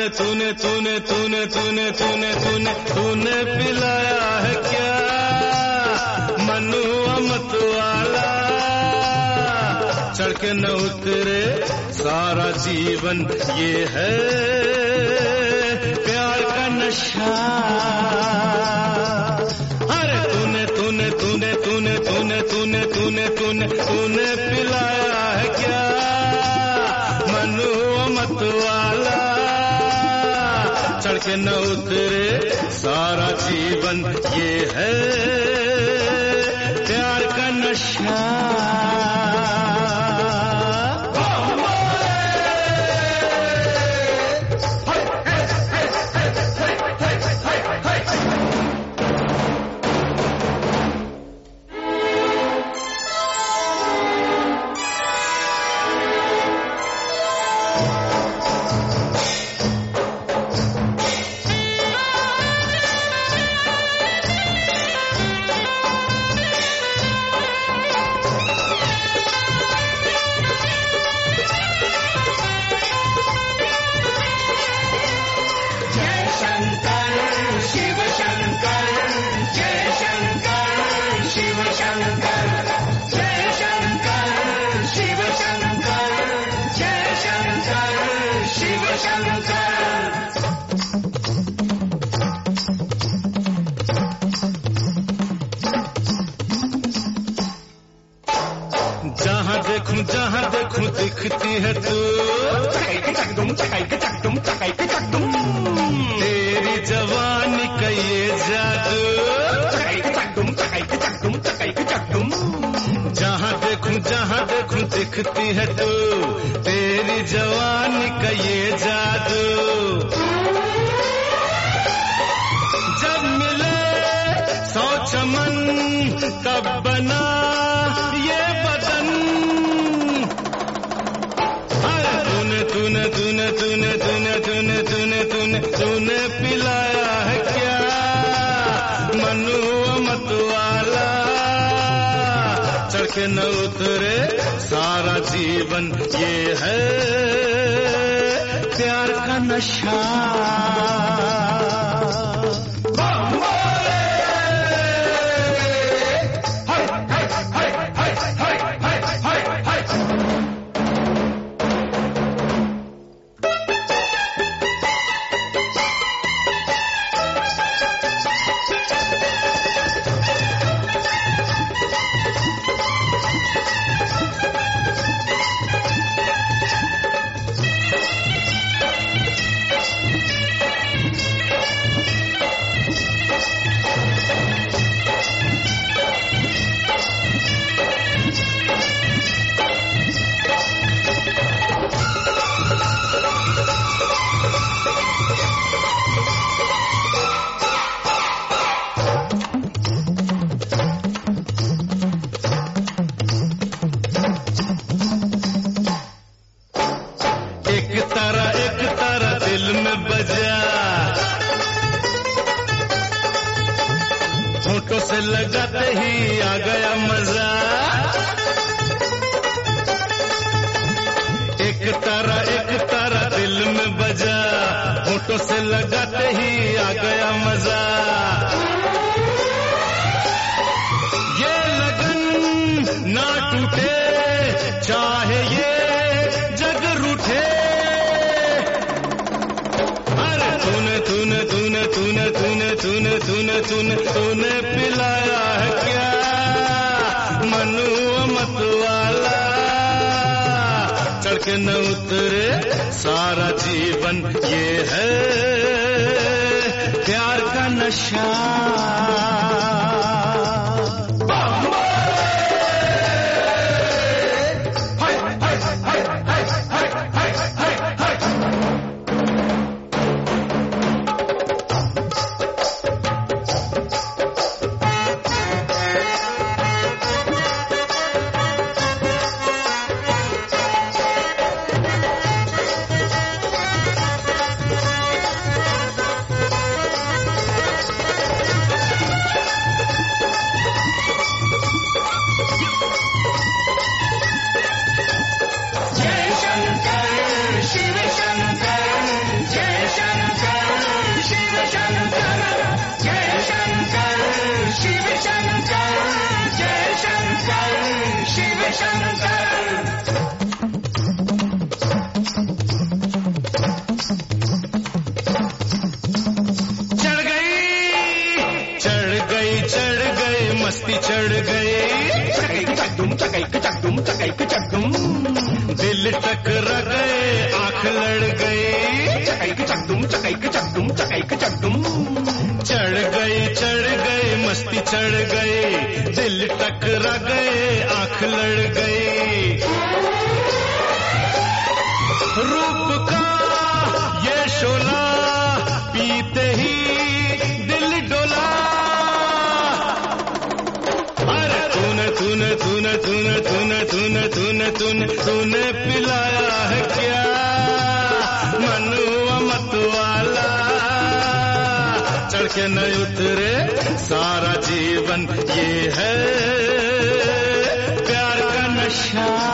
तूने तूने तूने तूने तूने तूने तूने पिलाया है क्या मनु अमत वाला, चढ़ के न उतरे सारा जीवन ये है प्यार का नशा। अरे तूने तूने तूने तूने तूने तूने तूने तूने तूने पिलाया है क्या मनु अमत वाला, चढ़ के न उतरे सारा जीवन ये है प्यार का नशा। जहाँ देखूं दिखती है तू, तेरी जवानी का ये जादू, जहाँ देखूं दिखती है तू, तेरी जवानी का ये जादू। जब मिले सौ चमन तब बना ये बदन। तूने तूने तूने तूने तूने तूने तूने तूने पिलाया है क्या मनु अमत वाला, चढ़ के न उतरे सारा जीवन ये है प्यार का नशा। एक तारा दिल में बजा, होठों से लगाते ही आ गया मजा। एक तारा दिल में बजा, होठों से लगाते ही आ गया मजा। ये लगन ना टूटे चाहे ये जग रूठे। अरे तूने तूने तूने तूने तूने तूने तूने तूने तूने पिलाया है क्या मनु अमत वाला, चढ़ के न उतरे सारा जीवन ये है प्यार का नशा। चकदुम। दिल टकरा गए, आंख लड़ गई, चकदुम। चढ़ गई मस्ती चढ़ गई, दिल टकरा गए, आंख लड़ गई। रूप का ये शोला पीते ही दिल डोला। अरे तूने पिलाया है क्या मनुआ मत वाला। चढ़ के न उतरे सारा जीवन ये है प्यार का नशा।